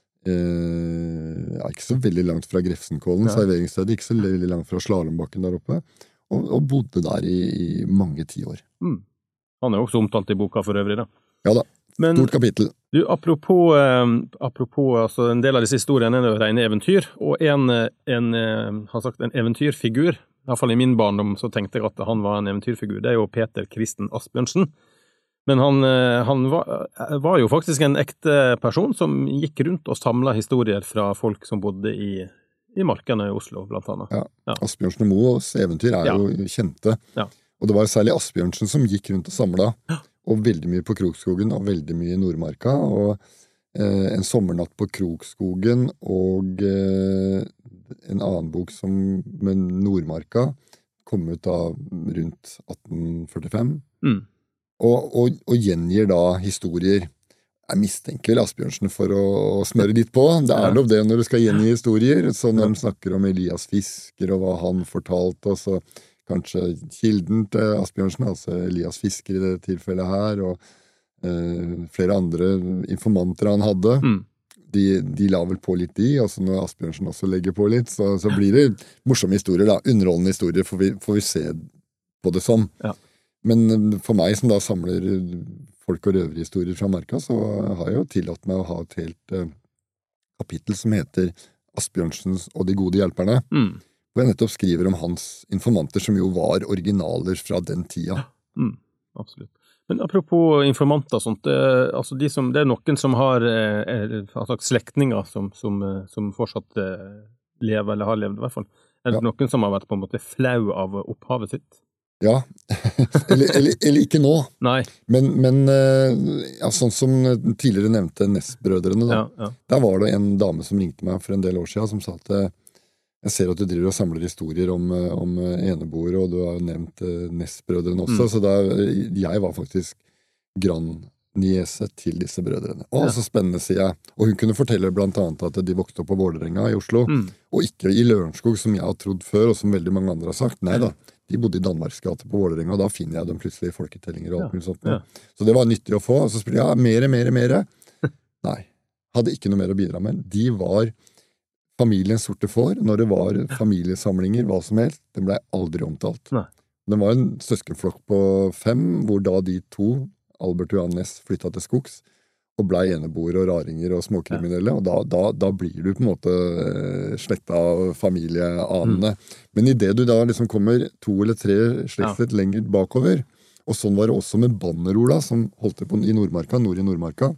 Ikke så veldig langt fra Grefsenkollen, serveringsstedet, ikke så veldig langt fra Slalombakken der oppe, og bodde der i mange 10 år. Han også omtalt i boka for øvrig da. Ja da. Stort kapittel. Du, apropos altså en del av disse historiene jo rene eventyr, og en eventyrfigur, i hvert fall i min barndom så tenkte jeg at han var en eventyrfigur, det jo Peter Kristen Asbjørnsen. Men han var jo faktisk en ekte person som gikk rundt og samlet historier fra folk som bodde i markene i Oslo, blant annet. Ja. Asbjørnsen og Moes eventyr jo kjente. Ja. Og det var særlig Asbjørnsen som gikk rundt og samlet, og veldig mye på Krokskogen, og veldig mye i Nordmarka, og en sommernatt på Krokskogen, og en annen bok med Nordmarka kom ut da rundt 1845, og gjengir da historier. Jeg mistenker vel Asbjørnsen for å smøre litt på. Det lov det når du skal gjengi historier, så når de snakker om Elias Fisker og hva han fortalte, og så kanskje kilden til Asbjørnsen, altså Elias Fisker i det tilfellet her, og flere andre informanter han hadde. De la vel på litt altså når Asbjørnsen også legger på litt, så blir det morsomme historier da, underholdende historier, får vi se på det som. Ja. Men for meg som da samler folk og røverhistorier fra marka, så har jeg jo tillatt meg å ha et helt kapittel som heter Asbjørnsens og de gode hjelperne, hvor jeg nettopp skriver om hans informanter, som jo var originaler fra den tida. Absolutt. Men apropos informanter og sånt, altså det noen som har slektninger som fortsatt lever, eller har levd i hvert fall. Det noen som har vært på en måte flau av opphavet sitt? Ja, eller ikke nå. Nei. Men sånn som tidligere nevnte Ness-brødrene, da. Der var det en dame som ringte meg for en del år siden, som sa at Jeg ser at du driver og samler historier om eneboere, og du har jo nevnt Ness-brødrene også, så jeg var faktisk grandniese til disse brødrene. Så spennende, sier jeg. Og hun kunne fortelle blant annet at de vokste opp på Vålerenga i Oslo, og ikke i Lørenskog, som jeg har trodd før, og som veldig mange andre har sagt. Nei da, de bodde i Danmarksgate på Vålerenga, og da finner jeg dem plutselig i folketellinger og alt mulig sånt. Så det var nyttig å få, og så spurte jeg, mere. Nei, hadde ikke noe mer å bidra med. De var familiens sorte får, når det var familiesamlinger, hva som helst, den ble aldri omtalt. Nei. Den var en søskenflokk på 5, hvor da de 2, Albert og Johan Ness, flyttet til skogs, og ble eneboere og raringer og småkriminelle, og da blir du på en måte slekta av familieanene. Men i det du da liksom kommer 2 eller 3 slektslett lenger bakover, og sånn var det også med Bannerola, som holdt på i Nordmarka, nord i Nordmarka,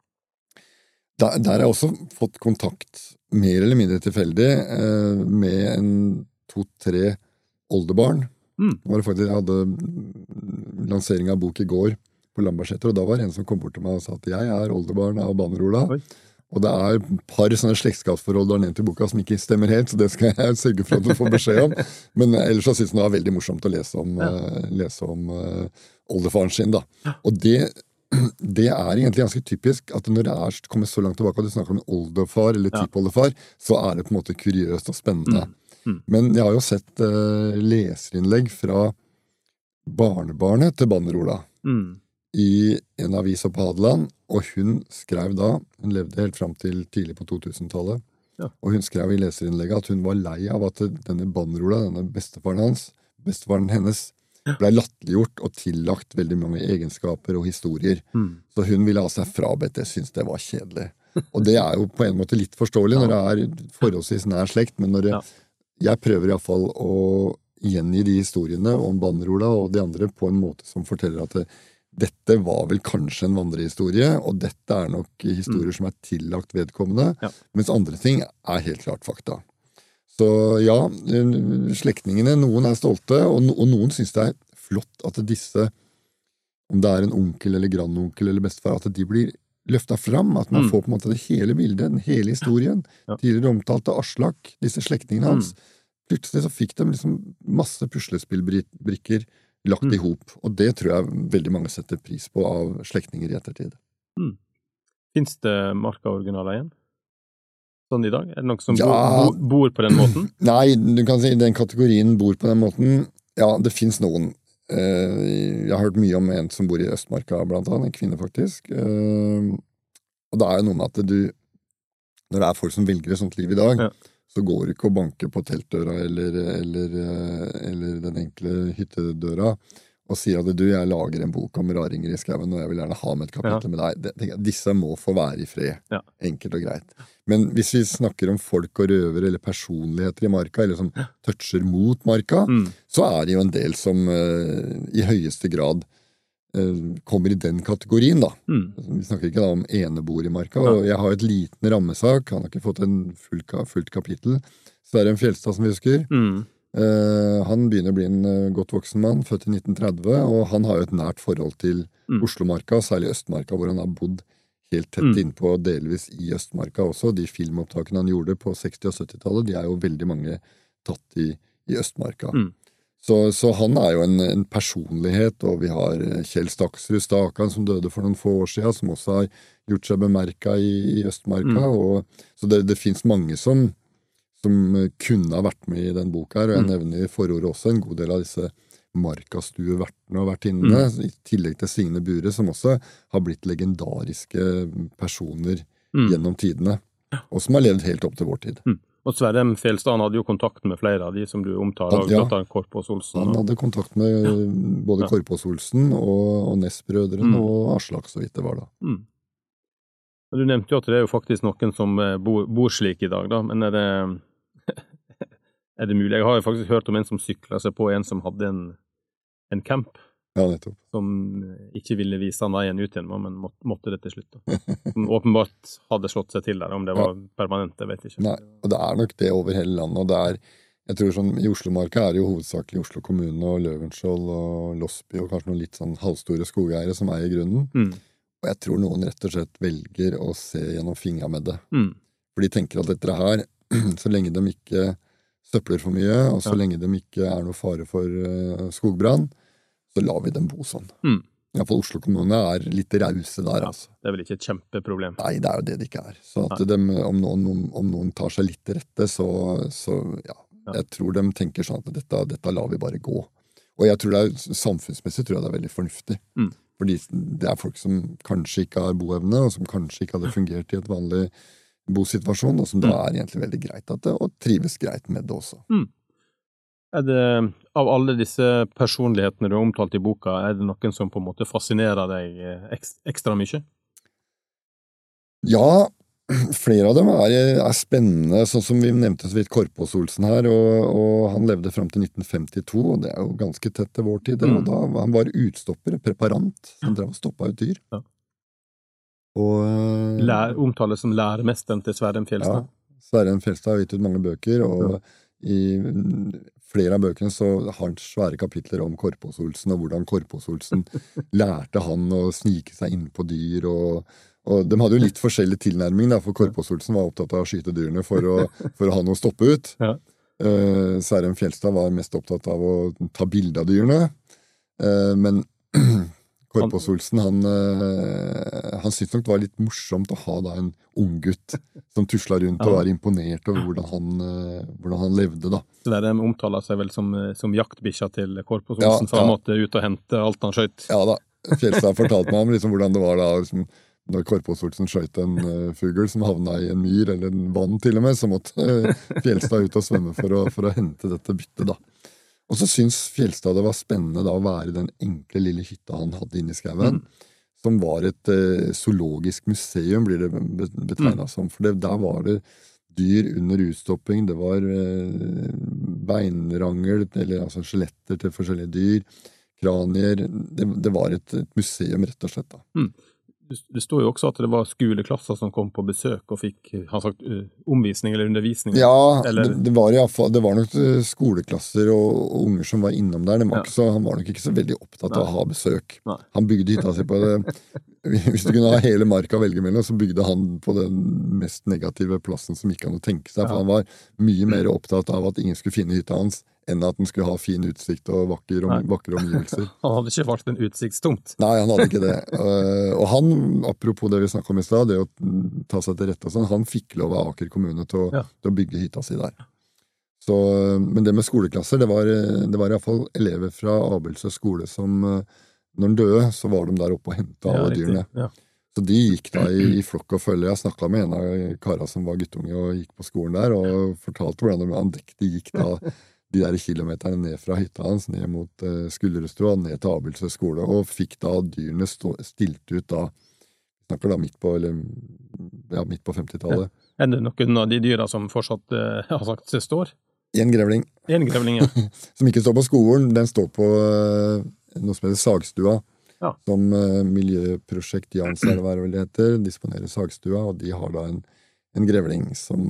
der har jeg også fått kontakt, mer eller mindre tilfeldig, med en 2-3 oldebarn. Var det faktisk, jeg hadde lansering av bok i går på Lambertseter, og da var det en som kom bort til meg og sa at jeg er oldebarn av Bannerola. Og det er et par sånne slektskapsforhold du har nevnt i boka som ikke stemmer helt, så det skal jeg sørge for at du får beskjed om. Men ellers så synes jeg det var veldig morsomt å lese om oldefaren sin, da. Og det er egentlig ganske typisk at når det kommer så langt tilbake at du snakker om oldefar eller tippoldefar, så er det på en måte kuriøst og spennende. Men jeg har jo sett leserinnlegg fra barnebarnet til Bannerola i en avis på Hadeland, og hun skrev da, hun levde helt frem til tidlig på 2000-tallet, og hun skrev i leserinnlegget at hun var lei av at denne Bannerola, denne bestefaren hennes, ble latterliggjort og tillagt veldig mange egenskaper og historier. Så hun ville ha seg frabedt, jeg synes det var kjedelig. Og det er jo på en måte litt forståelig når det er forholdsvis nær slekt, men når jeg prøver i hvert fall å gjengi de historiene om Bannerola og de andre på en måte som forteller at dette var vel kanskje en vandrehistorie, og dette er nok historier som er tillagt vedkommende, mens andre ting er helt klart fakta. Så ja, slektningene, noen er stolte, og noen synes det er flott at disse, om det er en onkel eller grandonkel eller bestefar, at de blir løftet fram, at man får på en måte det hele bildet, den hele historien. Tidligere omtalte Aslak, disse slektningene hans. Plutselig så fikk de liksom masse puslespillbrikker lagt i hop, og det tror jeg veldig mange setter pris på av slektninger i ettertid. Finns det marka-originaler igjen? Sånn i dag? Er det noen som bor på den måten? Nei, du kan si den kategorien bor på den måten. Ja, det finnes noen. Jeg har hørt mye om en som bor i Østmarka, blant annet, en kvinne faktisk. Og det er jo noe med at når det er folk som velger et sånt liv i dag, så går det ikke å banke på teltdøra eller den enkle hyttedøra og sier at jeg lager en bok om raringer i skauen, og jeg vil gjerne ha med et kapittel med deg. Disse må få være i fred, enkelt og greit. Men hvis vi snakker om folk og røver eller personligheter i marka, eller som toucher mot marka, så er det jo en del som i høyeste grad kommer i den kategorien da. Vi snakker ikke da om eneboer i marka, og jeg har et liten rammesak, han har ikke fått en fullt kapittel, så er det en Fjellstad som vi husker. Han begynner å bli en godt voksen mann, født i 1930, og han har jo et nært forhold til Oslomarka, særlig Østmarka, hvor han har bodd helt tett innpå, delvis i Østmarka også. De filmopptakene han gjorde på 60- og 70-tallet, de er jo veldig mange tatt i Østmarka. Så han er jo en personlighet, og vi har Kjell Staksrud Stakan som døde for noen få år siden, som også har gjort seg bemerket i Østmarka, så det finnes mange som kunne ha vært med i den boka her, og jeg nevner i forordet også en god del av disse markastuevertene og vertinnene, i tillegg til Signe Bure, som også har blitt legendariske personer gjennom tidene, og som har levd helt opp til vår tid. Og Sverre M. Fjellstad hadde jo kontakt med flere av de som du omtaler, blant annet Korpås Olsen. Han hadde kontakt med både Korpås Olsen og Ness-brødrene og Aslak, så vidt det var da. Du nevnte jo at det er jo faktisk noen som bor slik i dag da, men er det mulig? Jeg har jo faktisk hørt om en som syklet seg på en som hadde en camp. Ja, nettopp. Som ikke ville vise han veien ut igjen, men måtte det til slutt da. Som åpenbart hadde slått seg til der, om det var permanent, det vet jeg ikke. Nei, og det er nok det over hele landet, og det er, jeg tror sånn, i Oslomarka er det jo hovedsakelig Oslo kommune og Løvenskiold og Losby og kanskje noen litt sånn halvstore skogeiere som eier grunnen. Og jeg tror noen rett og slett velger å se gjennom fingra med det. For de tenker at dette her, så lenge de ikke søpler for mye, og så lenge de ikke noe fare for skogbrann, så lar vi dem bo sånn. I hvert fall Oslo kommune litt rause der, altså. Det vel ikke et kjempeproblem? Nei, det jo det det ikke Så at om noen tar seg litt til rette, så jeg tror de tenker sånn at dette lar vi bare gå. Og jeg tror samfunnsmessig tror jeg det veldig fornuftig. Fordi det folk som kanskje ikke har boevne, og som kanskje ikke hadde fungert i et vanlig bosituasjon, og som da egentlig veldig greit og trives greit med det også. Det, av alle disse personlighetene du har omtalt i boka, det noen som på en måte fascinerer deg ekstra mye? Ja, flere av dem spennende, sånn som vi nevnte så vidt Korpås-Olsen her, og han levde frem til 1952, og det jo ganske tett til vår tid, og da han var utstopper, preparant, som drev og stoppet ut dyr. Ja. Og omtales som læremesteren til Sverre Fjeldstad. Ja, Sverre Fjeldstad har gitt ut mange bøker, og i flere av bøkene så har han svære kapitler om Korpås-Olsen, og hvordan Korpås-Olsen lærte han å snike seg inn på dyr, og de hadde jo litt forskjellig tilnærming, for Korpås-Olsen var opptatt av å skyte dyrene for å ha noe å stoppe ut. Ja. Sverre Fjeldstad var mest opptatt av å ta bilde av dyrene, men Korpås-Olsen, han syntes nok det var litt morsomt å ha da en ung gutt som tuslet rundt og var imponert over hvordan han levde da. Så det omtaler seg vel som jaktbikkja til Korpås-Olsen, for han måtte ut og hente alt han skjøt. Ja da, Fjeldstad fortalte meg om liksom hvordan det var da, liksom, når Korpås-Olsen skjøt en fugl som havna i en myr, eller en vann til og med, så måtte Fjeldstad ut og svømme for å hente dette byttet da. Og så syns Fjeldstad det var spennende da å være i den enkle lille hytta han hadde inne i skauen, som var et zoologisk museum, blir det betegnet som. For der var det dyr under utstopping, det var beinrangel, eller altså skjeletter til forskjellige dyr, kranier. Det var et museum, rett og slett da. Det står jo også at det var skoleklasser som kom på besøk og fikk, omvisning eller undervisning. Ja, eller? Det var nok skoleklasser og unger som var innom der. Han var nok ikke så veldig opptatt av å ha besøk. Nei. Han bygde hytta si på det. Hvis du kunne ha hele marka å velge mellom, så bygde han på den mest negative plassen som ikke han å tenke seg, for han var mye mer opptatt av at ingen skulle finne hytta hans, enn at den skulle ha fin utsikt og vakre omgivelser. Han hadde ikke valgt en utsiktstomt. Nei, han hadde ikke det. Og han, apropos det vi snakket om i sted, det å ta seg til rette og sånn, han fikk lov av Aker kommune til å bygge hytta si der. Så, men det med skoleklasser, det var i hvert fall elever fra Abelsø skole som, når den døde, så var de der oppe og hentet alle dyrene. Ja. Så de gikk da i flokk og følge. Jeg snakket med en av kara som var guttunge og gikk på skolen der, og fortalte hvordan de gikk da de der kilometerne ned fra hytta hans, ned mot Skullerestua, ned til Abelsø skole, og fikk da dyrene stilt ut da, snakker da midt på 50-tallet. Ja. Det noen av de dyra som fortsatt har sagt seg står? En grevling. En grevling, ja. Som ikke står på skolen, den står på noe som heter Sagstua, som miljøprosjekt Jans vel det heter, disponerer Sagstua, og de har da en grevling som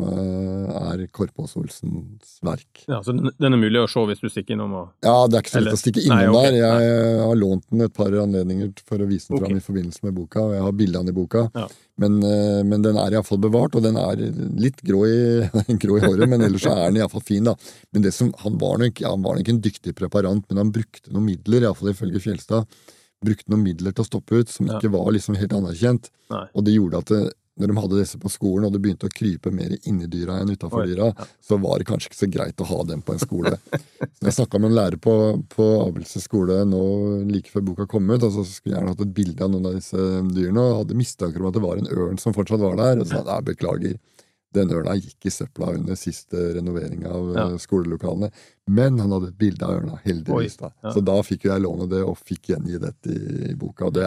Korpås-Olsens verk. Ja, så den mulig å se hvis du stikker innom? Ja, det ikke så lett å stikke innom der. Jeg har lånt den et par anledninger for å vise den fram i forbindelse med boka, og jeg har bildene i boka. Ja. Men den i hvert fall bevart, og den litt grå i håret, men ellers så den i hvert fall fin da. Men det som, han var nok en dyktig preparant, men han brukte noen midler, i hvert fall ifølge Fjeldstad, brukte noen midler til å stoppe ut, som ikke var liksom helt anerkjent. Nei. Og det gjorde at når de hadde disse på skolen, og det begynte å krype mer inn i dyra enn utenfor dyra, så var det kanskje ikke så greit å ha dem på en skole. Så jeg snakket med en lærer på Abelsø skole nå like før boka kom ut, og så skulle jeg gjerne hatt et bilde av noen av disse dyrene, og hadde mistanker om at det var en ørn som fortsatt var der, og så sa jeg, beklager, den ørna gikk i søpla under siste renovering av skolelokalene, men han hadde et bilde av ørna, heldigvis da. Så da fikk jeg låne det, og fikk gjengi dette i boka, og det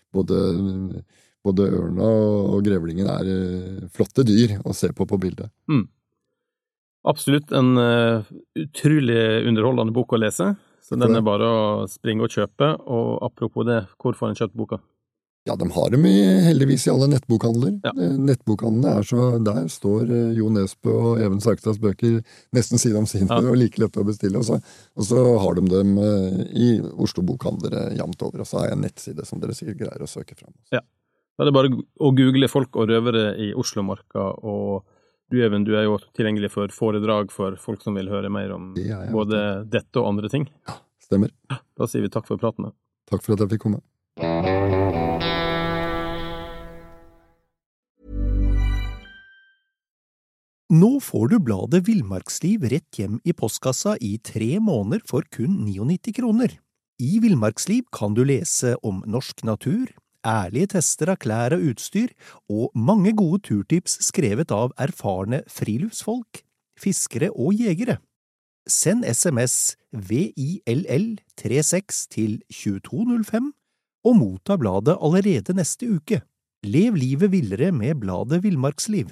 både ørna og grevlingen flotte dyr å se på bildet. Absolutt en utrolig underholdende bok å lese, så den bare å springe og kjøpe, og apropos det, hvor får en kjøpt boka? Ja, de har dem heldigvis i alle nettbokhandler. Ja. Nettbokhandlene så, der står Jo Nesbø og Even Sarkstads bøker nesten side om side, og like lett å bestille, og så har de dem i Oslo bokhandlere jamt over, og så har jeg en nettside som dere sikkert greier å søke frem. Ja. Da det bare å google folk og røvere i Oslomarka, og Even, du jo tilgjengelig for foredrag for folk som vil høre mer om både dette og andre ting. Ja, stemmer. Da sier vi takk for praten. Takk for at jeg fikk komme. Nå får du bladet Villmarksliv rett hjem i postkassa i 3 måneder for kun 99 kroner. I Villmarksliv kan du lese om norsk natur, ærlige tester av klær og utstyr, og mange gode turtips skrevet av erfarne friluftsfolk, fiskere og jegere. Send SMS VILL36 til 2205 og motta bladet allerede neste uke. Lev livet villere med bladet Villmarksliv.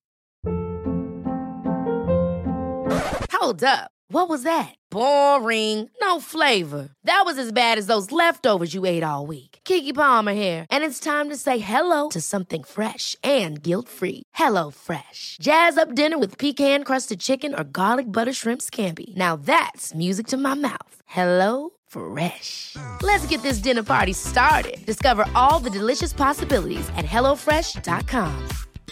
Hold up. What was that? Boring. No flavor. That was as bad as those leftovers you ate all week. Keke Palmer here, and it's time to say hello to something fresh and guilt-free. Hello Fresh. Jazz up dinner with pecan-crusted chicken or garlic butter shrimp scampi. Now that's music to my mouth. Hello Fresh. Let's get this dinner party started. Discover all the delicious possibilities at HelloFresh.com.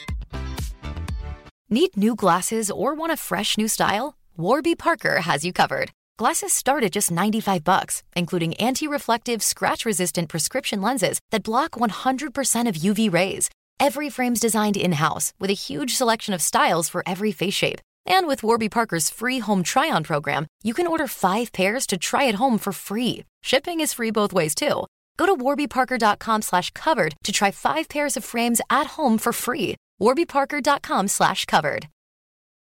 Need new glasses or want a fresh new style? Warby Parker has you covered. Glasses start at just $95, including anti-reflective, scratch-resistant prescription lenses that block 100% of UV rays. Every frame's designed in-house with a huge selection of styles for every face shape. And with Warby Parker's free home try-on program, you can order 5 pairs to try at home for free. Shipping is free both ways, too. Go to warbyparker.com/covered to try 5 pairs of frames at home for free. warbyparker.com/covered.